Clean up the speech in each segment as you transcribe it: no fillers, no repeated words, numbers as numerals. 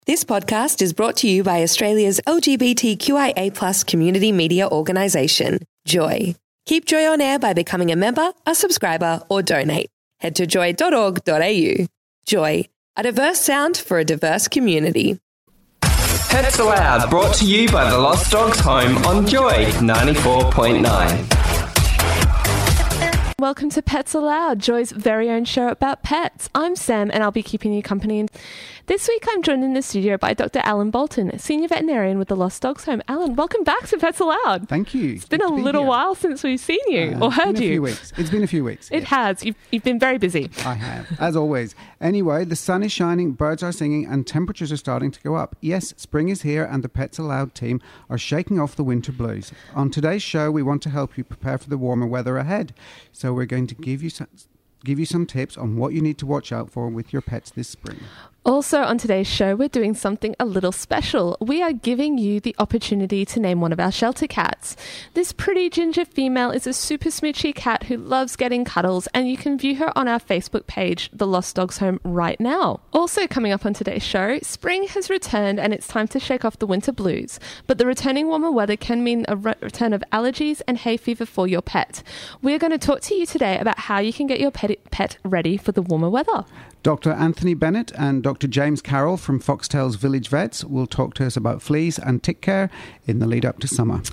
This podcast is brought to you by Australia's LGBTQIA+ community media organisation, Joy. Keep Joy on air by becoming a member, a subscriber, or donate. Head to joy.org.au. Joy, a diverse sound for a diverse community. Pets Aloud, brought to you by the Lost Dogs Home on Joy 94.9. Welcome to Pets Aloud, Joy's very own show about pets. I'm Sam and I'll be keeping you company. This week I'm joined in the studio by Dr. Alan Bolton, Senior Veterinarian with the Lost Dogs Home. Alan, welcome back to Pets Aloud. Thank you. It's been a little while since we've seen you or heard you. It's been a few weeks. It has. You've been very busy. I have, as always. Anyway, the sun is shining, birds are singing and temperatures are starting to go up. Yes, spring is here and the Pets Aloud team are shaking off the winter blues. On today's show, we want to help you prepare for the warmer weather ahead. So we're going to give you some tips on what you need to watch out for with your pets this spring. Also on today's show, we're doing something a little special. We are giving you the opportunity to name one of our shelter cats. This pretty ginger female is a super smoochy cat who loves getting cuddles, and you can view her on our Facebook page, The Lost Dogs Home, right now. Also coming up on today's show, spring has returned and it's time to shake off the winter blues. But the returning warmer weather can mean a return of allergies and hay fever for your pet. We're going to talk to you today about how you can get your pet ready for the warmer weather. Dr. Anthony Bennett and Dr. James Carroll from Foxtel's Village Vets will talk to us about fleas and tick care in the lead up to summer.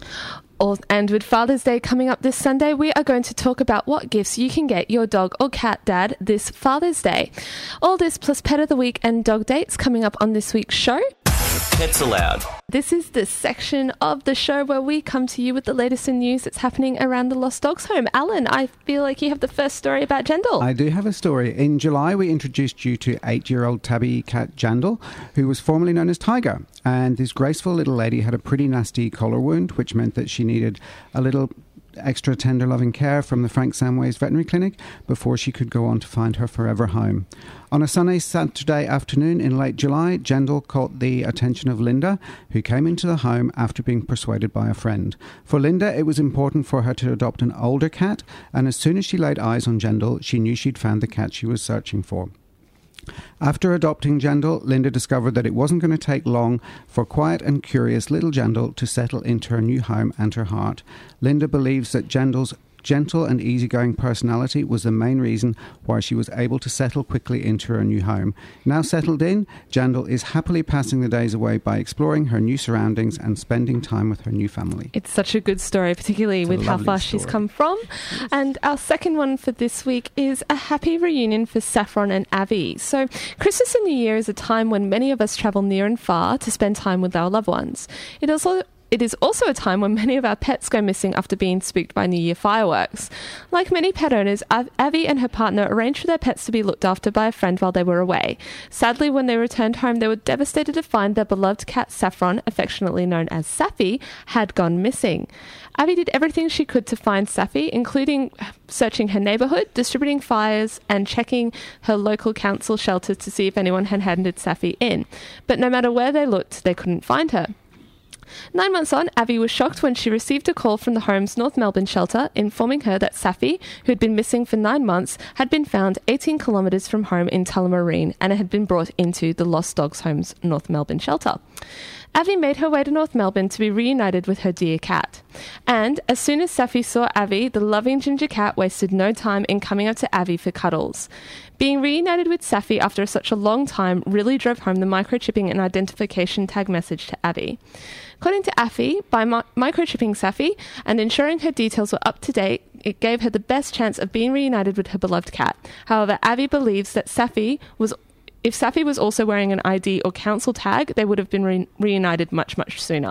And with Father's Day coming up this Sunday, we are going to talk about what gifts you can get your dog or cat dad this Father's Day. All this plus Pet of the Week and dog dates coming up on this week's show. Pets Aloud. This is the section of the show where we come to you with the latest in news that's happening around the Lost Dogs Home. Alan, I feel like you have the first story about Jandal. I do have a story. In July, we introduced you to 8-year-old tabby cat Jandal, who was formerly known as Tiger. And this graceful little lady had a pretty nasty collar wound, which meant that she needed a little extra tender loving care from the Frank Samways Veterinary Clinic before she could go on to find her forever home. On a sunny Saturday afternoon in late July, Jandal caught the attention of Linda, who came into the home after being persuaded by a friend. For Linda, it was important for her to adopt an older cat, and as soon as she laid eyes on Jandal, she knew she'd found the cat she was searching for. After adopting Jandal, Linda discovered that it wasn't going to take long for quiet and curious little Jandal to settle into her new home and her heart. Linda believes that Jandal's gentle and easygoing personality was the main reason why she was able to settle quickly into her new home. Now settled in, Jandal is happily passing the days away by exploring her new surroundings and spending time with her new family. It's such a good story, particularly with how far she's come from. Yes. And our second one for this week is a happy reunion for Saffron and Avi. So Christmas and New Year is a time when many of us travel near and far to spend time with our loved ones. It is also a time when many of our pets go missing after being spooked by New Year fireworks. Like many pet owners, Avi and her partner arranged for their pets to be looked after by a friend while they were away. Sadly, when they returned home, they were devastated to find their beloved cat Saffron, affectionately known as Saffy, had gone missing. Avi did everything she could to find Saffy, including searching her neighbourhood, distributing flyers, and checking her local council shelter to see if anyone had handed Saffy in. But no matter where they looked, they couldn't find her. 9 months on, Avi was shocked when she received a call from the home's North Melbourne shelter informing her that Saffy, who had been missing for 9 months, had been found 18 kilometres from home in Tullamarine and had been brought into the Lost Dogs Home's North Melbourne shelter. Avi made her way to North Melbourne to be reunited with her dear cat. And as soon as Saffy saw Avi, the loving ginger cat wasted no time in coming up to Avi for cuddles. Being reunited with Saffy after such a long time really drove home the microchipping and identification tag message to Avi. According to Avi, by microchipping Saffy and ensuring her details were up to date, it gave her the best chance of being reunited with her beloved cat. However, Avi believes that if Saffy was also wearing an ID or council tag, they would have been reunited much, much sooner.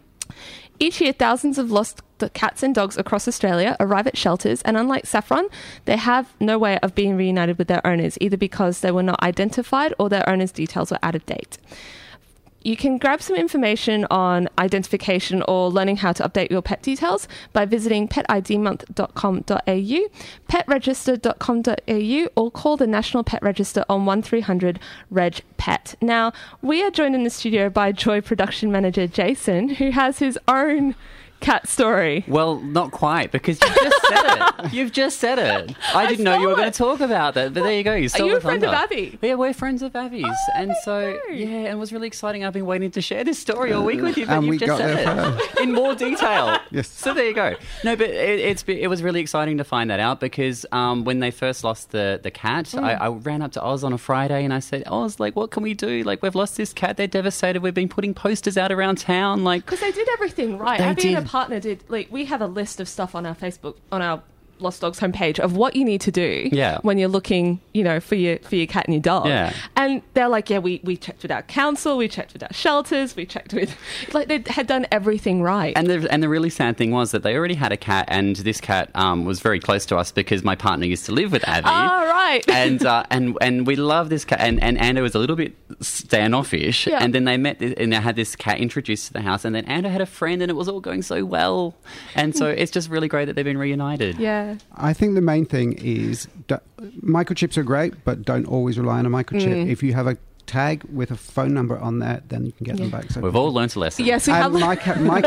Each year, thousands of lost cats and dogs across Australia arrive at shelters, and unlike Saffron, they have no way of being reunited with their owners, either because they were not identified or their owners' details were out of date. You can grab some information on identification or learning how to update your pet details by visiting petidmonth.com.au, petregister.com.au, or call the National Pet Register on 1300 Reg Pet. Now, we are joined in the studio by Joy production manager Jason, who has his own cat story? Well, not quite, because you've just said it. You've just said it. I didn't know you were going to talk about that, but there you go. You stole Are you the thunder. a friend of Abby? Yeah, we're friends of Abby's. And so, and it was really exciting. I've been waiting to share this story all week with you, but And you've we just got said there it in more detail. Yes. So there you go. No, but it was really exciting to find that out, because when they first lost the cat, I ran up to Oz on a Friday and I said, Oz, like, what can we do? Like, we've lost this cat. They're devastated. We've been putting posters out around town. Like, Because they did everything right. Abby and her partner did. Like, we have a list of stuff on our Facebook, on our Lost Dogs homepage of what you need to do when you're looking, for your cat and your dog. Yeah. And they're like, we checked with our council, we checked with our shelters, we checked with, like, they had done everything right. And the really sad thing was that they already had a cat, and this cat was very close to us because my partner used to live with Abby. Oh, right. And we love this cat, and Ando was a little bit standoffish, and then they met and they had this cat introduced to the house, and then Ando had a friend, and it was all going so well. And so it's just really great that they've been reunited. Yeah. I think the main thing is microchips are great, but don't always rely on a microchip. If you have a tag with a phone number on that, then you can get them back. So we've all learnt a lesson. Yes, we have. My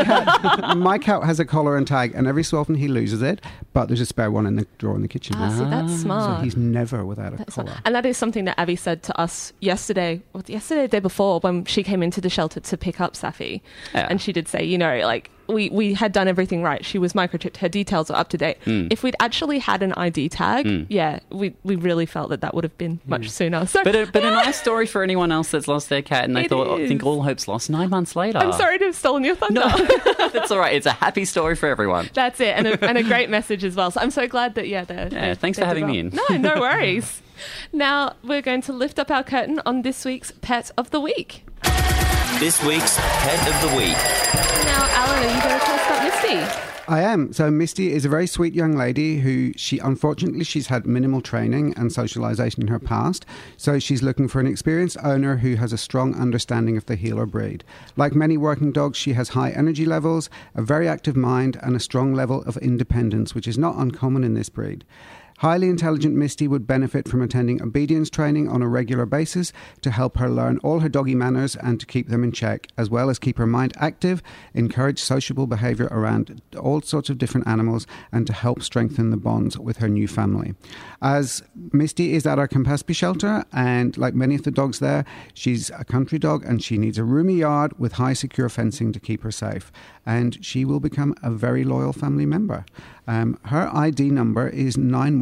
cat has a collar and tag, and every so often he loses it, but there's a spare one in the drawer in the kitchen. See, that's smart. So he's never without a collar. Smart. And that is something that Abby said to us yesterday, the day before, when she came into the shelter to pick up Safi. Yeah. And she did say, like, we had done everything right. She was microchipped. Her details are up to date. If we'd actually had an ID tag, we really felt that would have been much sooner. So, but a nice story for anyone else that's lost their cat and they think all hope's lost 9 months later. I'm sorry to have stolen your thunder. No, that's all right. It's a happy story for everyone. That's it. And a great message as well. So I'm so glad that, thanks for having me in. No worries. Now we're going to lift up our curtain on this week's Pet of the Week. This week's Pet of the Week. Now, Alan, are you going to tell us about Misty? I am. So Misty is a very sweet young lady who she's had minimal training and socialization in her past. So she's looking for an experienced owner who has a strong understanding of the heeler breed. Like many working dogs, she has high energy levels, a very active mind, and a strong level of independence, which is not uncommon in this breed. Highly intelligent Misty would benefit from attending obedience training on a regular basis to help her learn all her doggy manners and to keep them in check, as well as keep her mind active, encourage sociable behaviour around all sorts of different animals, and to help strengthen the bonds with her new family. As Misty is at our Campaspe shelter, and like many of the dogs there, she's a country dog and she needs a roomy yard with high secure fencing to keep her safe. And she will become a very loyal family member. Her ID number is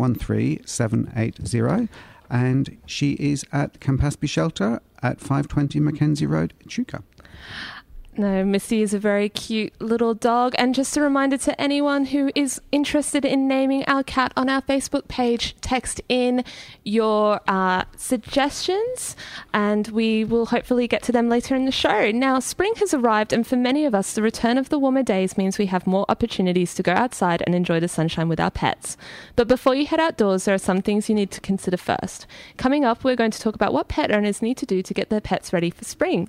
913780, and she is at Campaspe Shelter at 520 Mackenzie Road, Echuca. No, Misty is a very cute little dog. And just a reminder to anyone who is interested in naming our cat on our Facebook page, text in your suggestions and we will hopefully get to them later in the show. Now, spring has arrived, and for many of us, the return of the warmer days means we have more opportunities to go outside and enjoy the sunshine with our pets. But before you head outdoors, there are some things you need to consider first. Coming up, we're going to talk about what pet owners need to do to get their pets ready for spring.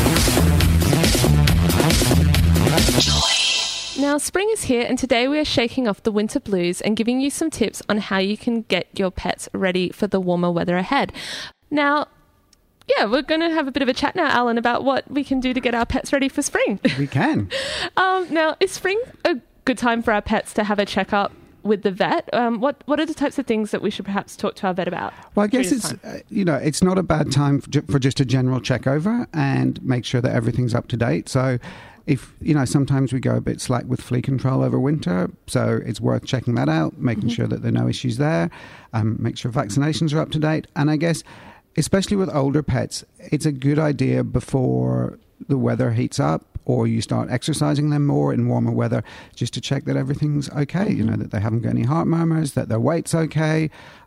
Now, spring is here, and today we are shaking off the winter blues and giving you some tips on how you can get your pets ready for the warmer weather ahead. Now, we're going to have a bit of a chat now, Alan, about what we can do to get our pets ready for spring. We can. Now, is spring a good time for our pets to have a checkup with the vet? What are the types of things that we should perhaps talk to our vet about? Well, I guess it's it's not a bad time for just a general check over and make sure that everything's up to date. So if, sometimes we go a bit slack with flea control over winter, so it's worth checking that out, making sure that there are no issues there, make sure vaccinations are up to date. And I guess, especially with older pets, it's a good idea before the weather heats up or you start exercising them more in warmer weather, just to check that everything's okay, that they haven't got any heart murmurs, that their weight's okay,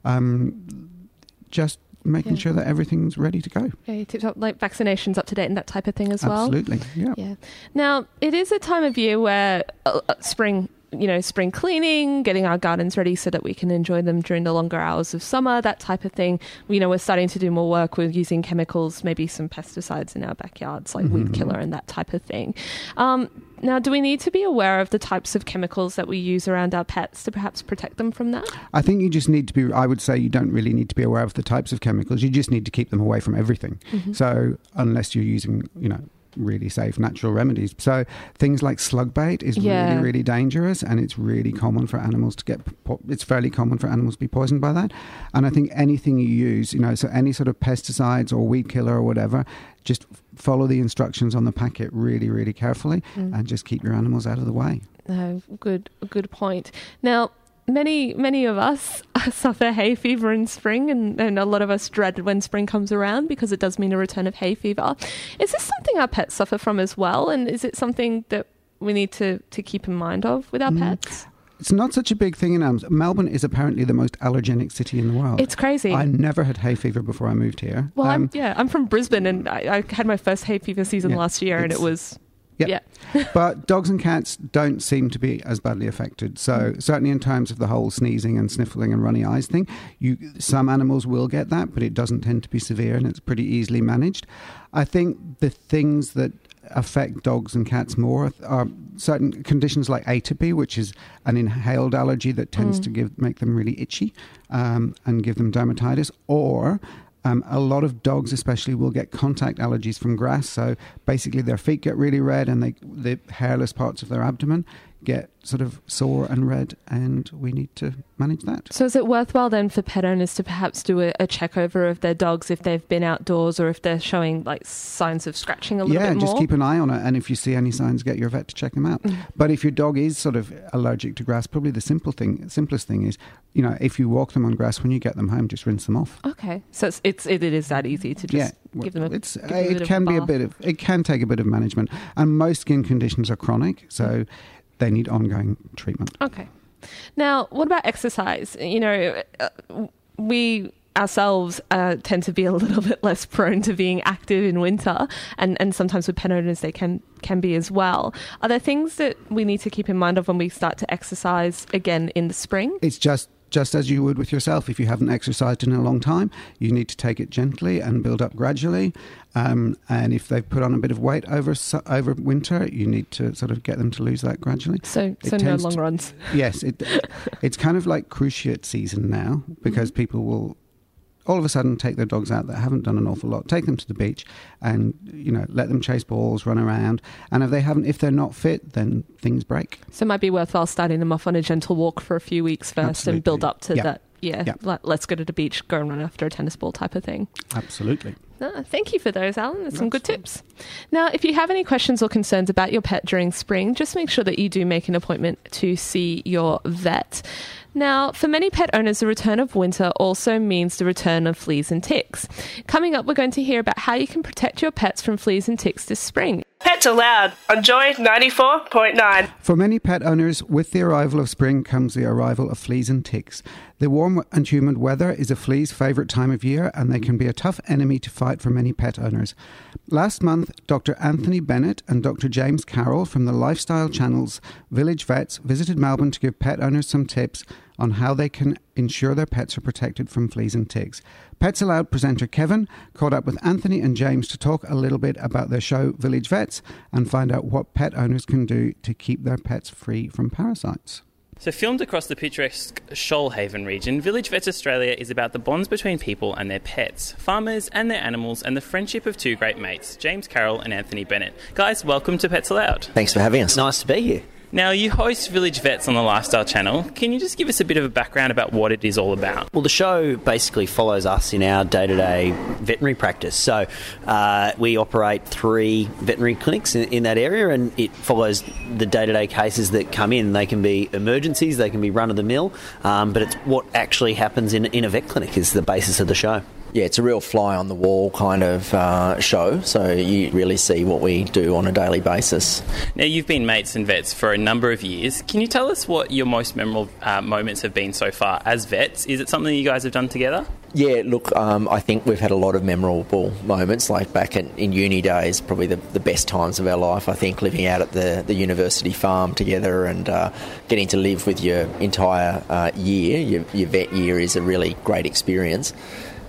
just making sure that everything's ready to go. Yeah, tips up, like vaccinations up to date and that type of thing as well. Absolutely, yeah. Now, it is a time of year where spring cleaning, getting our gardens ready so that we can enjoy them during the longer hours of summer, that type of thing. We're starting to do more work with using chemicals, maybe some pesticides in our backyards, like weed killer and that type of thing. Now, do we need to be aware of the types of chemicals that we use around our pets to perhaps protect them from that? I think you just need to be, I would say you don't really need to be aware of the types of chemicals. You just need to keep them away from everything. So unless you're using, really safe natural remedies. So things like slug bait is really, really dangerous, and it's really common for animals to it's fairly common for animals to be poisoned by that. And I think anything you use, so any sort of pesticides or weed killer or whatever, just follow the instructions on the packet really, really carefully and just keep your animals out of the way. Good point. Now, Many of us suffer hay fever in spring, and a lot of us dread when spring comes around because it does mean a return of hay fever. Is this something our pets suffer from as well? And is it something that we need to keep in mind of with our pets? It's not such a big thing in animals. Melbourne is apparently the most allergenic city in the world. It's crazy. I never had hay fever before I moved here. Well, I'm from Brisbane, and I had my first hay fever season last year, and it was... Yeah. But dogs and cats don't seem to be as badly affected. So certainly in terms of the whole sneezing and sniffling and runny eyes thing, some animals will get that, but it doesn't tend to be severe and it's pretty easily managed. I think the things that affect dogs and cats more are certain conditions like atopy, which is an inhaled allergy that tends to make them really itchy and give them dermatitis, or... a lot of dogs especially will get contact allergies from grass. So basically their feet get really red and the hairless parts of their abdomen get sort of sore and red, and we need to manage that. So is it worthwhile then for pet owners to perhaps do a check over of their dogs if they've been outdoors or if they're showing like signs of scratching a little bit more? Yeah, just keep an eye on it, and if you see any signs, get your vet to check them out. But if your dog is sort of allergic to grass, probably the simplest thing is, if you walk them on grass, when you get them home, just rinse them off. Okay, so it is that easy to just give them it can take a bit of management, and most skin conditions are chronic, so they need ongoing treatment. Okay. Now, what about exercise? We ourselves tend to be a little bit less prone to being active in winter, and sometimes with pet owners they can be as well. Are there things that we need to keep in mind of when we start to exercise again in the spring? It's just as you would with yourself. If you haven't exercised in a long time, you need to take it gently and build up gradually. And if they've put on a bit of weight over winter, you need to sort of get them to lose that gradually. So no long runs. Yes, it's kind of like cruciate season now, because people will all of a sudden take their dogs out that haven't done an awful lot, take them to the beach and, let them chase balls, run around. And if they're not fit, then things break. So it might be worthwhile starting them off on a gentle walk for a few weeks first. Absolutely. And build up to that. Let's go to the beach, go and run after a tennis ball type of thing. Absolutely. Thank you for those, Alan. There's some good tips. Now, if you have any questions or concerns about your pet during spring, just make sure that you do make an appointment to see your vet. Now, for many pet owners, the return of winter also means the return of fleas and ticks. Coming up, we're going to hear about how you can protect your pets from fleas and ticks this spring. Pets Aloud on Joy 94.9. For many pet owners, with the arrival of spring comes the arrival of fleas and ticks. The warm and humid weather is a flea's favourite time of year, and they can be a tough enemy to fight for many pet owners. Last month, Dr. Anthony Bennett and Dr. James Carroll from the Lifestyle Channel's Village Vets visited Melbourne to give pet owners some tips on how they can ensure their pets are protected from fleas and ticks. Pets Aloud presenter Kevin caught up with Anthony and James to talk a little bit about their show Village Vets and find out what pet owners can do to keep their pets free from parasites. So filmed across the picturesque Shoalhaven region, Village Vets Australia is about the bonds between people and their pets, farmers and their animals, and the friendship of two great mates, James Carroll and Anthony Bennett. Guys, welcome to Pets Aloud. Thanks for having us. Nice to be here. Now, you host Village Vets on the Lifestyle Channel. Can you just give us a bit of a background about what it is all about? Well, the show basically follows us in our day-to-day veterinary practice. So we operate 3 veterinary clinics in that area, and it follows the day-to-day cases that come in. They can be emergencies, they can be run-of-the-mill, but it's what actually happens in a vet clinic is the basis of the show. Yeah, it's a real fly-on-the-wall kind of show, so you really see what we do on a daily basis. Now, you've been mates and vets for a number of years. Can you tell us what your most memorable moments have been so far as vets? Is it something you guys have done together? Yeah, look, I think we've had a lot of memorable moments, like back in uni days, probably the best times of our life, I think, living out at the university farm together and getting to live with your entire year. Your vet year is a really great experience.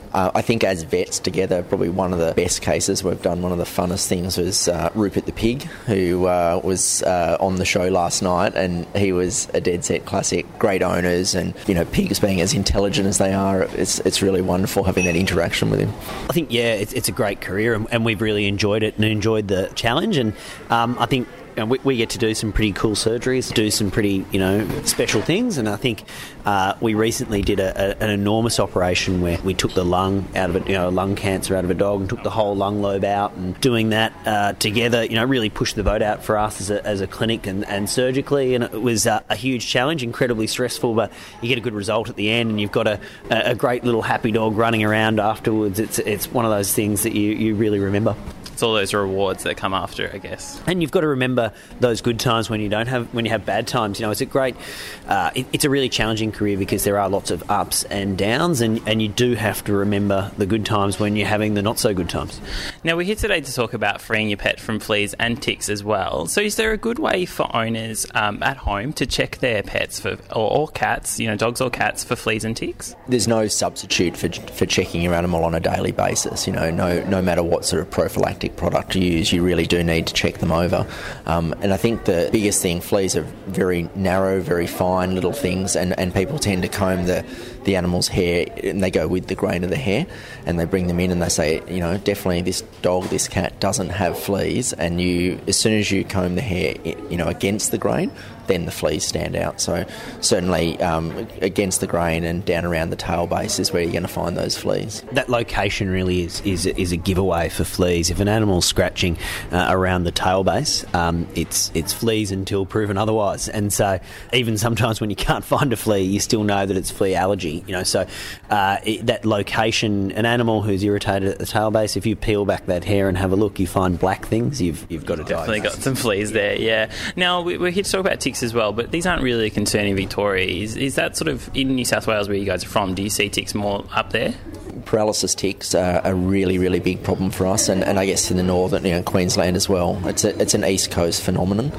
I think as vets together, probably one of the best cases we've done, one of the funnest things was Rupert the pig, who was on the show last night, and he was a dead set classic. Great owners, and pigs being as intelligent as they are, it's really wonderful having that interaction with him. I think it's a great career, and we've really enjoyed it and enjoyed the challenge, and I think we get to do some pretty cool surgeries, do some pretty, special things, and I think we recently did an enormous operation where we took the lung out of it, lung cancer out of a dog, and took the whole lung lobe out, and doing that together, really pushed the boat out for us as a clinic and surgically, and it was a huge challenge, incredibly stressful, but you get a good result at the end, and you've got a great little happy dog running around afterwards. It's one of those things that you really remember. It's all those rewards that come after, I guess. And you've got to remember those good times when you have bad times. It's a great, it's a really challenging career because there are lots of ups and downs, and you do have to remember the good times when you're having the not so good times. Now, we're here today to talk about freeing your pet from fleas and ticks as well. So is there a good way for owners at home to check their pets or cats, dogs or cats, for fleas and ticks? There's no substitute for checking your animal on a daily basis. No matter what sort of prophylactic product you use, you really do need to check them over. And I think the biggest thing, fleas are very narrow, very fine little things, and people tend to comb the animal's hair, and they go with the grain of the hair, and they bring them in and they say, definitely this dog, this cat doesn't have fleas, and as soon as you comb the hair, against the grain, then the fleas stand out. So certainly against the grain and down around the tail base is where you're going to find those fleas. That location really is a giveaway for fleas. If an animal's scratching around the tail base, it's fleas until proven otherwise. And so even sometimes when you can't find a flea, you still know that it's flea allergy. So that location, an animal who's irritated at the tail base, if you peel back that hair and have a look, you find black things, you've got a definitely got some fleas there. Yeah. Now we're here to talk about ticks as well, but these aren't really a concern in Victoria. Is that sort of in New South Wales where you guys are from? Do you see ticks more up there? Paralysis ticks are a really, really big problem for us, and I guess in the northern, Queensland as well. It's an East Coast phenomenon.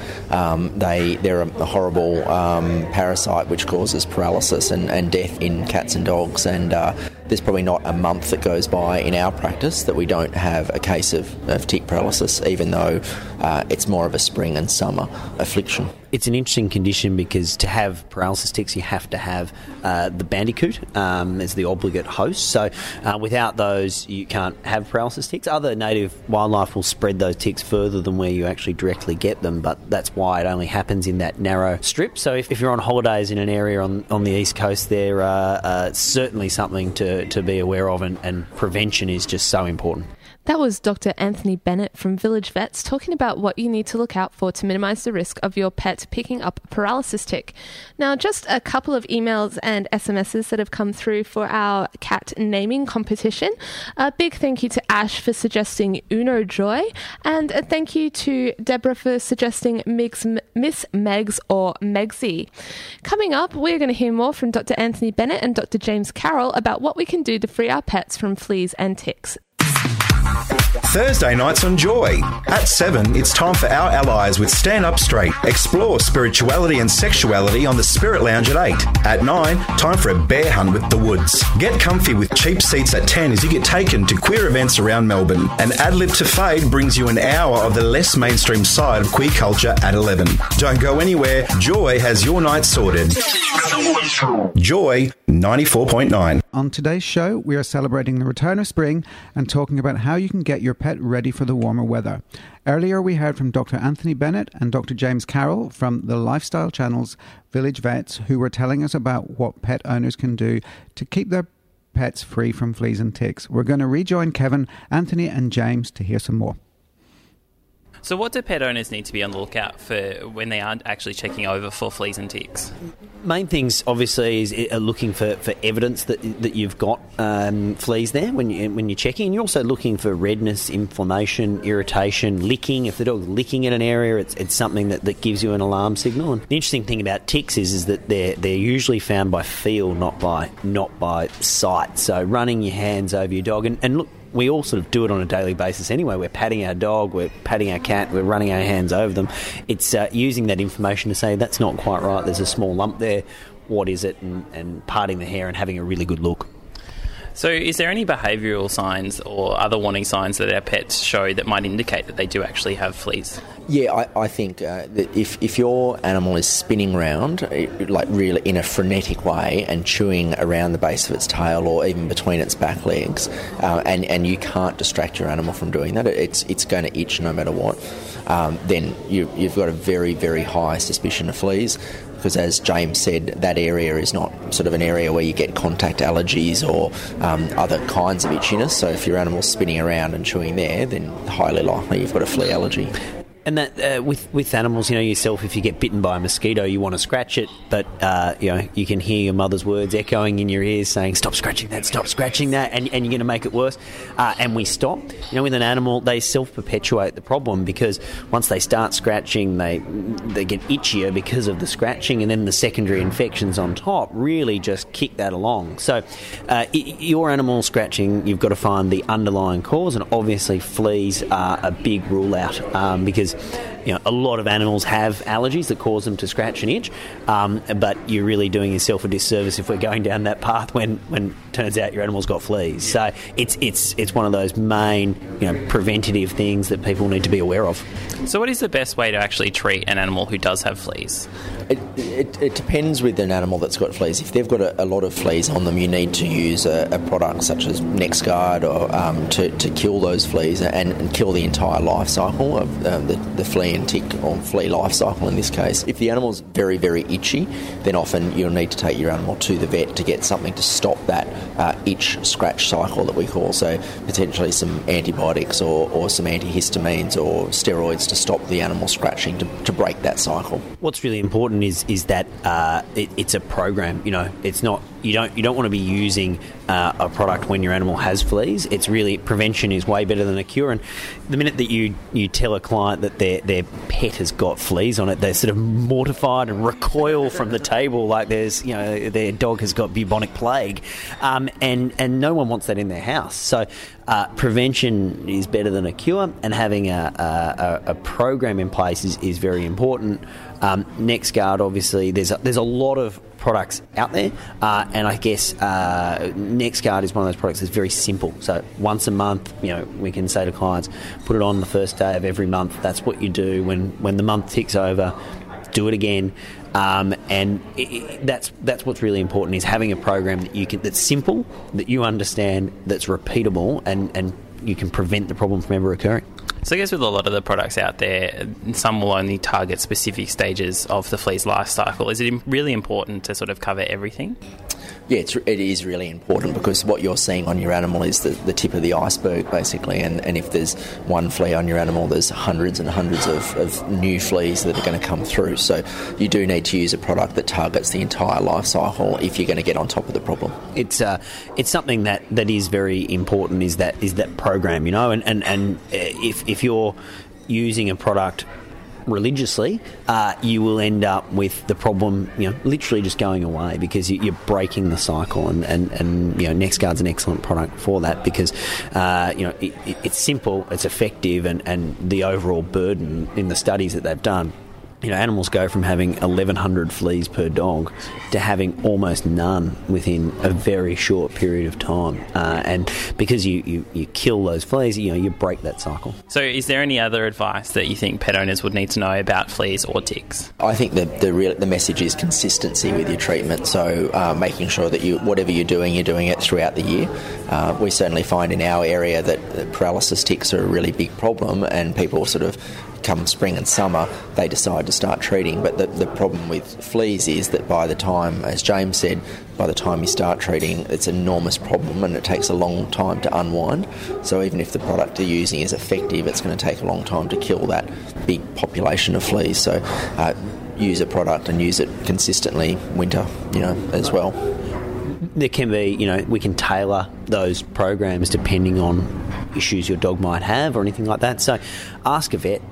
They're a horrible parasite which causes paralysis and death in cats and dogs, and there's probably not a month that goes by in our practice that we don't have a case of tick paralysis, even though it's more of a spring and summer affliction. It's an interesting condition because to have paralysis ticks, you have to have the bandicoot as the obligate host. So without those, you can't have paralysis ticks. Other native wildlife will spread those ticks further than where you actually directly get them, but that's why it only happens in that narrow strip. So if you're on holidays in an area on the East Coast, there are certainly something to be aware of, and prevention is just so important. That was Dr. Anthony Bennett from Village Vets talking about what you need to look out for to minimise the risk of your pet picking up a paralysis tick. Now, just a couple of emails and SMSs that have come through for our cat naming competition. A big thank you to Ash for suggesting Uno Joy, and a thank you to Deborah for suggesting Miss Megs or Megsy. Coming up, we're going to hear more from Dr. Anthony Bennett and Dr. James Carroll about what we can do to free our pets from fleas and ticks. Thursday nights on Joy. At 7, it's time for our allies with Stand Up Straight. Explore spirituality and sexuality on the Spirit Lounge at 8. At 9, time for a bear hunt with the Woods. Get comfy with cheap seats at 10 as you get taken to queer events around Melbourne. And Ad Lib to Fade brings you an hour of the less mainstream side of queer culture at 11. Don't go anywhere. Joy has your night sorted. Joy 94.9. On today's show, we are celebrating the return of spring and talking about how you can get your pet ready for the warmer weather. Earlier, we heard from Dr. Anthony Bennett and Dr. James Carroll from the Lifestyle Channel's Village Vets, who were telling us about what pet owners can do to keep their pets free from fleas and ticks. We're going to rejoin Kevin, Anthony and James to hear some more. So what do pet owners need to be on the lookout for when they aren't actually checking over for fleas and ticks? Main things, obviously, is looking for evidence that you've got fleas there when you're checking. And you're also looking for redness, inflammation, irritation, licking. If the dog's licking in an area, it's something that gives you an alarm signal. And the interesting thing about ticks is that they're usually found by feel, not by sight. So running your hands over your dog, and look, we all sort of do it on a daily basis anyway. We're patting our dog, we're patting our cat, we're running our hands over them. It's using that information to say, that's not quite right, there's a small lump there, what is it, and parting the hair and having a really good look. So is there any behavioural signs or other warning signs that our pets show that might indicate that they do actually have fleas? Yeah, I think that if your animal is spinning around, like really in a frenetic way and chewing around the base of its tail or even between its back legs, and you can't distract your animal from doing that, it's going to itch no matter what, then you've got a very, very high suspicion of fleas. Because as James said, that area is not sort of an area where you get contact allergies or other kinds of itchiness. So if your animal's spinning around and chewing there, then highly likely you've got a flea allergy. And that with animals, yourself, if you get bitten by a mosquito, you want to scratch it, but you can hear your mother's words echoing in your ears saying, "Stop scratching that," and you're going to make it worse. And we stop. With an animal, they self-perpetuate the problem, because once they start scratching, they get itchier because of the scratching, and then the secondary infections on top really just kick that along. So your animal scratching, you've got to find the underlying cause, and obviously fleas are a big rule out, because a lot of animals have allergies that cause them to scratch and itch, but you're really doing yourself a disservice if we're going down that path when turns out your animal's got fleas. So it's one of those main preventative things that people need to be aware of. So what is the best way to actually treat an animal who does have fleas? It depends with an animal that's got fleas. If they've got a lot of fleas on them, you need to use a product such as NexGard or to kill those fleas and kill the entire life cycle of the flea and tick, or flea life cycle in this case. If the animal's very, very itchy, then often you'll need to take your animal to the vet to get something to stop that itch-scratch cycle that we call. So potentially some antibiotics or some antihistamines or steroids to stop the animal scratching to break that cycle. What's really important is that it's a program. It's not, you don't want to be using a product when your animal has fleas. It's really, prevention is way better than a cure. And the minute that you tell a client that their pet has got fleas on it, they're sort of mortified and recoil from the table like their dog has got bubonic plague, and no one wants that in their house. So prevention is better than a cure, and having a program in place is very important. NexGard, obviously, there's a lot of products out there, and I guess NexGard is one of those products that's very simple. So once a month, we can say to clients, put it on the first day of every month. That's what you do. When the month ticks over, do it again. And that's what's really important, is having a program that's simple, that you understand, that's repeatable, and you can prevent the problem from ever occurring. So I guess with a lot of the products out there, some will only target specific stages of the flea's life cycle. Is it really important to sort of cover everything? Yeah, it is really important, because what you're seeing on your animal is the tip of the iceberg, basically. And if there's one flea on your animal, there's hundreds and hundreds of new fleas that are going to come through. So you do need to use a product that targets the entire life cycle if you're going to get on top of the problem. It's something that is very important, is that program, and if you're using a product religiously, you will end up with the problem, literally just going away, because you're breaking the cycle. And NexGard's an excellent product for that, because it's simple, it's effective, and the overall burden in the studies that they've done, animals go from having 1,100 fleas per dog to having almost none within a very short period of time. And because you kill those fleas, you break that cycle. So is there any other advice that you think pet owners would need to know about fleas or ticks? I think the message is consistency with your treatment. So making sure that whatever you're doing it throughout the year. We certainly find in our area that paralysis ticks are a really big problem, and people sort of, come spring and summer, they decide to start treating. But the problem with fleas is that by the time, as James said, by the time you start treating, it's an enormous problem, and it takes a long time to unwind. So even if the product you're using is effective, it's going to take a long time to kill that big population of fleas. So use a product and use it consistently winter, as well. There can be, we can tailor those programs depending on issues your dog might have or anything like that. So ask a vet.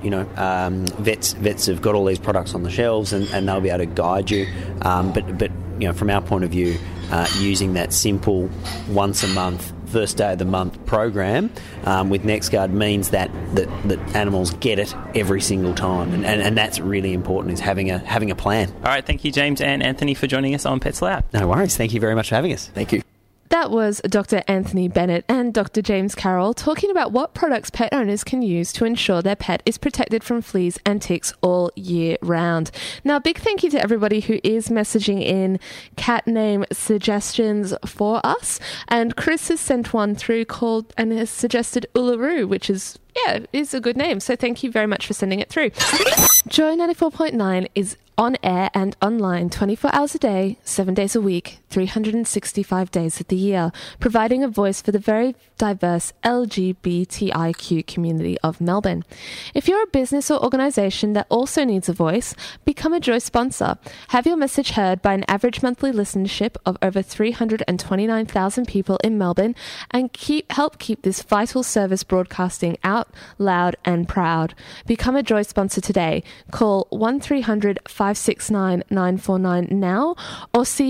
Vets have got all these products on the shelves, and they'll be able to guide you. But from our point of view, using that simple once a month, first day of the month program with NexGard means that animals get it every single time, and that's really important, is having a plan. All right, thank you, James and Anthony, for joining us on Pets Loud. No worries. Thank you very much for having us. Thank you. That was Dr. Anthony Bennett and Dr. James Carroll talking about what products pet owners can use to ensure their pet is protected from fleas and ticks all year round. Now, big thank you to everybody who is messaging in cat name suggestions for us. And Chris has sent one through called and has suggested Uluru, which is a good name. So thank you very much for sending it through. Joy 94.9 is on air and online 24 hours a day, 7 days a week, 365 days of the year, providing a voice for the very diverse LGBTIQ community of Melbourne. If you're a business or organisation that also needs a voice, become a Joy sponsor. Have your message heard by an average monthly listenership of over 329,000 people in Melbourne and help keep this vital service broadcasting out loud and proud. Become a Joy sponsor today. Call 1300 569 949 now or see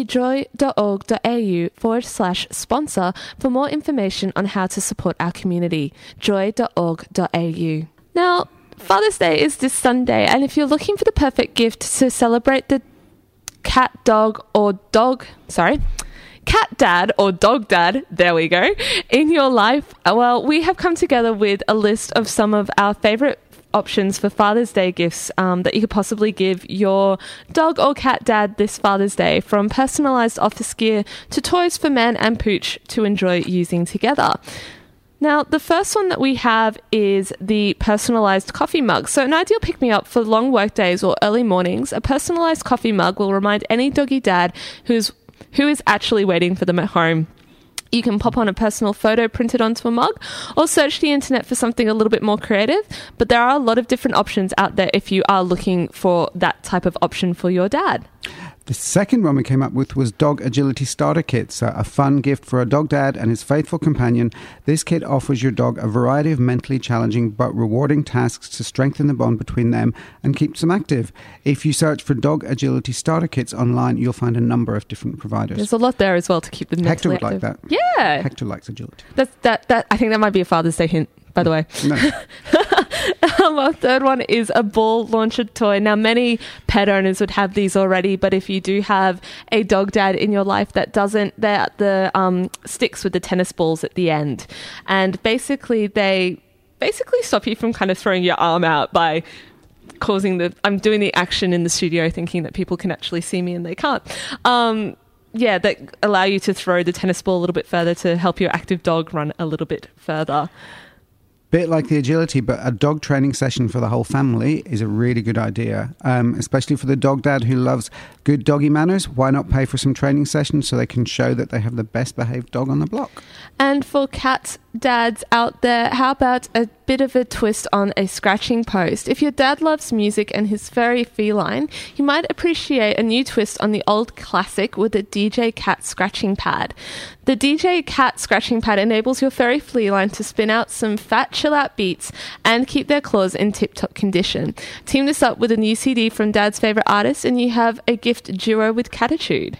joy.org.au/sponsor for more information on how to support our community. joy.org.au. Now, Father's Day is this Sunday, and if you're looking for the perfect gift to celebrate the cat dad or dog dad, there we go, in your life, well, we have come together with a list of some of our favourite options for Father's Day gifts that you could possibly give your dog or cat dad this Father's Day, from personalised office gear to toys for man and pooch to enjoy using together. Now, the first one that we have is the personalised coffee mug. So an ideal pick-me-up for long work days or early mornings, a personalised coffee mug will remind any doggy dad who is actually waiting for them at home. You can pop on a personal photo printed onto a mug or search the internet for something a little bit more creative, but there are a lot of different options out there if you are looking for that type of option for your dad. The second one we came up with was Dog Agility Starter Kits, a fun gift for a dog dad and his faithful companion. This kit offers your dog a variety of mentally challenging but rewarding tasks to strengthen the bond between them and keeps them active. If you search for Dog Agility Starter Kits online, you'll find a number of different providers. There's a lot there as well to keep them mentally active. Hector would like that. Yeah. Hector likes agility. That I think that might be a Father's Day hint, by the way. No. Our third one is a ball launcher toy. Now, many pet owners would have these already, but if you do have a dog dad in your life that doesn't, they're the sticks with the tennis balls at the end. And they stop you from kind of throwing your arm out by causing I'm doing the action in the studio thinking that people can actually see me and they can't. That allow you to throw the tennis ball a little bit further to help your active dog run a little bit further. Bit like the agility, but a dog training session for the whole family is a really good idea, especially for the dog dad who loves good doggy manners. Why not pay for some training sessions so they can show that they have the best behaved dog on the block? And for cat dads out there, how about a bit of a twist on a scratching post? If your dad loves music and his very feline, you might appreciate a new twist on the old classic with a DJ Cat scratching pad. The DJ Cat scratching pad enables your furry feline to spin out some fat chill-out beats and keep their claws in tip-top condition. Team this up with a new CD from Dad's favourite artist and you have a gift duo with Catitude.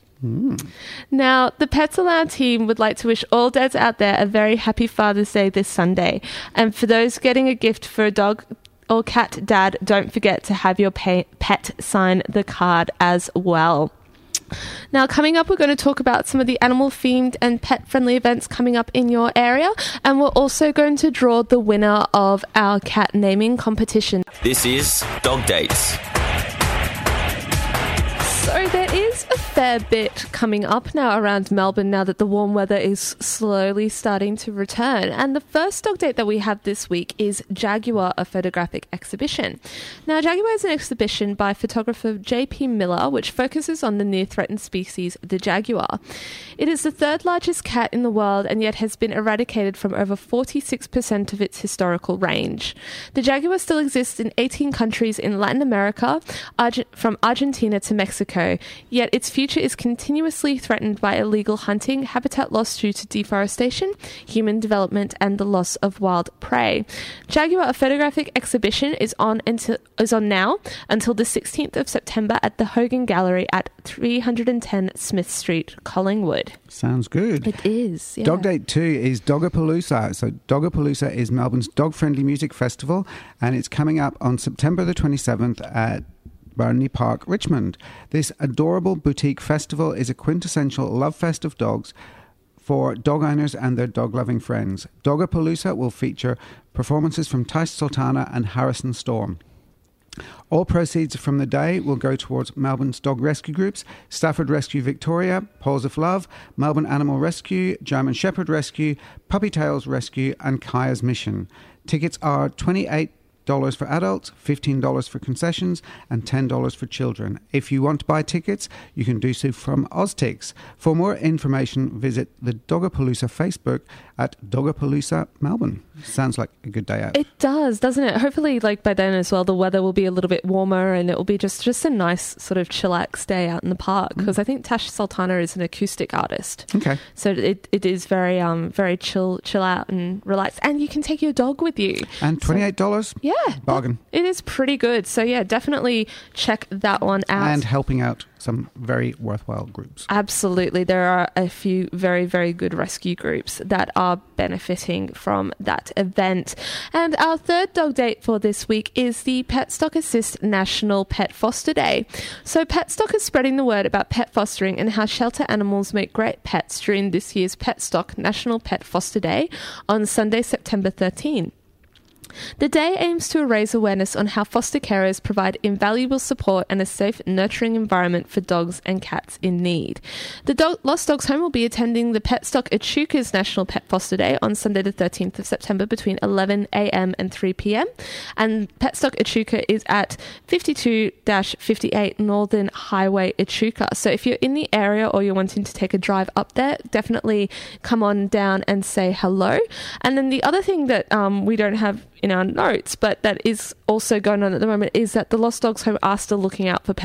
Now, the Pets Aloud team would like to wish all dads out there a very happy Father's Day this Sunday. And for those getting a gift for a dog or cat dad, don't forget to have your pet sign the card as well. Now, coming up, we're going to talk about some of the animal-themed and pet-friendly events coming up in your area, and we're also going to draw the winner of our cat naming competition. This is Dog Dates. So there is a fair bit coming up now around Melbourne now that the warm weather is slowly starting to return. And the first dog date that we have this week is Jaguar, a photographic exhibition. Now, Jaguar is an exhibition by photographer J.P. Miller, which focuses on the near-threatened species, the jaguar. It is the third largest cat in the world and yet has been eradicated from over 46% of its historical range. The jaguar still exists in 18 countries in Latin America, from Argentina to Mexico, yet its future is continuously threatened by illegal hunting, habitat loss due to deforestation, human development, and the loss of wild prey. Jaguar, a photographic exhibition, is on now until the 16th of September at the Hogan Gallery at 310 Smith Street, Collingwood. Sounds good. It is, yeah. Dog Date 2 is Dogapalooza. So Dogapalooza is Melbourne's dog-friendly music festival, and it's coming up on September the 27th at Burnley Park, Richmond. This adorable boutique festival is a quintessential love fest of dogs for dog owners and their dog-loving friends. Dogapalooza will feature performances from Tash Sultana and Harrison Storm. All proceeds from the day will go towards Melbourne's dog rescue groups, Stafford Rescue Victoria, Paws of Love, Melbourne Animal Rescue, German Shepherd Rescue, Puppy Tails Rescue and Kaya's Mission. Tickets are $28 for adults, $15 for concessions and $10 for children. If you want to buy tickets, you can do so from Oztix. For more information, visit the Dogapalooza Facebook at Dogapalooza Melbourne. Sounds like a good day out. It does, doesn't it? Hopefully, like by then as well, the weather will be a little bit warmer and it will be just a nice sort of chillax day out in the park, because I think Tash Sultana is an acoustic artist. Okay. So it is very very chill out and relaxed, and you can take your dog with you. And $28? Yeah. Bargain. It is pretty good. So yeah, definitely check that one out. And helping out some very worthwhile groups. Absolutely. There are a few very, very good rescue groups that are benefiting from that event. And our third dog date for this week is the Petstock Assist National Pet Foster Day. So Petstock is spreading the word about pet fostering and how shelter animals make great pets during this year's Petstock National Pet Foster Day on Sunday, September 13. The day aims to raise awareness on how foster carers provide invaluable support and a safe, nurturing environment for dogs and cats in need. The Lost Dogs Home will be attending the Petstock Echuca's National Pet Foster Day on Sunday the 13th of September between 11 a.m. and 3 p.m. And Petstock Echuca is at 52-58 Northern Highway, Echuca. So if you're in the area or you're wanting to take a drive up there, definitely come on down and say hello. And then the other thing that we don't have in our notes, but that is also going on at the moment, is that the Lost Dogs Home are still looking out for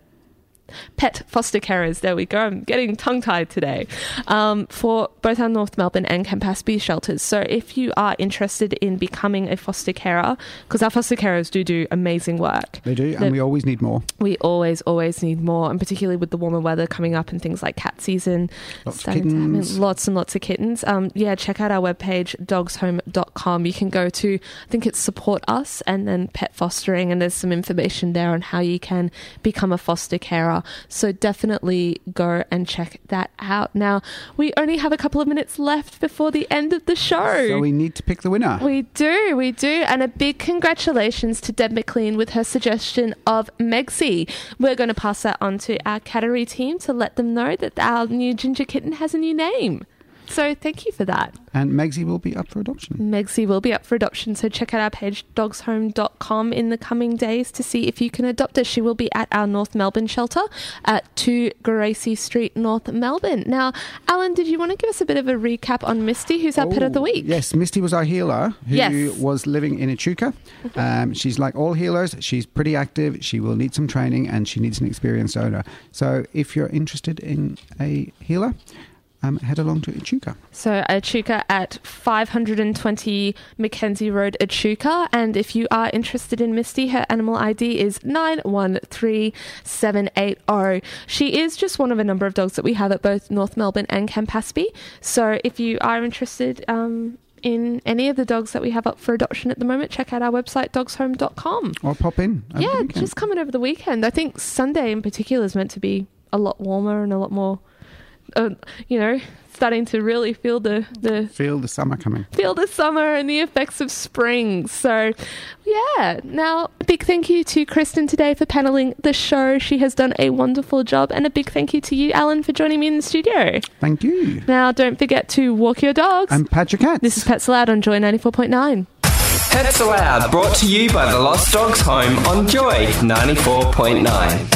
pet foster carers. There we go. I'm getting tongue-tied today. For both our North Melbourne and Campaspe shelters. So if you are interested in becoming a foster carer, because our foster carers do amazing work. They do, and we always need more. We always need more, and particularly with the warmer weather coming up and things like cat season. Lots of kittens. Lots and lots of kittens. Check out our webpage, dogshome.com. You can go to, I think it's Support Us, and then Pet Fostering, and there's some information there on how you can become a foster carer. So definitely go and check that out. Now, we only have a couple of minutes left before the end of the show. So we need to pick the winner. We do. And a big congratulations to Deb McLean with her suggestion of Megsy. We're going to pass that on to our cattery team to let them know that our new ginger kitten has a new name. So thank you for that. And Megsy will be up for adoption. Megsy will be up for adoption. So check out our page, dogshome.com, in the coming days to see if you can adopt her. She will be at our North Melbourne shelter at 2 Gracie Street, North Melbourne. Now, Alan, did you want to give us a bit of a recap on Misty, who's our pet of the week? Yes, Misty was our healer who was living in Echuca. She's like all healers. She's pretty active. She will need some training and she needs an experienced owner. So if you're interested in a healer, head along to Echuca. So Echuca at 520 Mackenzie Road, Echuca. And if you are interested in Misty, her animal ID is 913780. She is just one of a number of dogs that we have at both North Melbourne and Campaspe. So if you are interested in any of the dogs that we have up for adoption at the moment, check out our website, dogshome.com. Or pop in. Just come in over the weekend. I think Sunday in particular is meant to be a lot warmer and a lot more... starting to really feel the summer coming. Feel the summer and the effects of spring. So, yeah. Now, a big thank you to Kristen today for paneling the show. She has done a wonderful job. And a big thank you to you, Alan, for joining me in the studio. Thank you. Now, don't forget to walk your dogs. And pat your cats. This is Pets Aloud on Joy 94.9. Pets Aloud, brought to you by the Lost Dogs Home on Joy 94.9.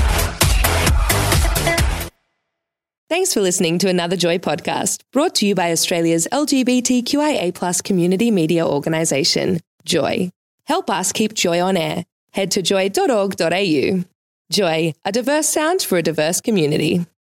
Thanks for listening to another Joy podcast, brought to you by Australia's LGBTQIA+ community media organisation, Joy. Help us keep Joy on air. Head to joy.org.au. Joy, a diverse sound for a diverse community.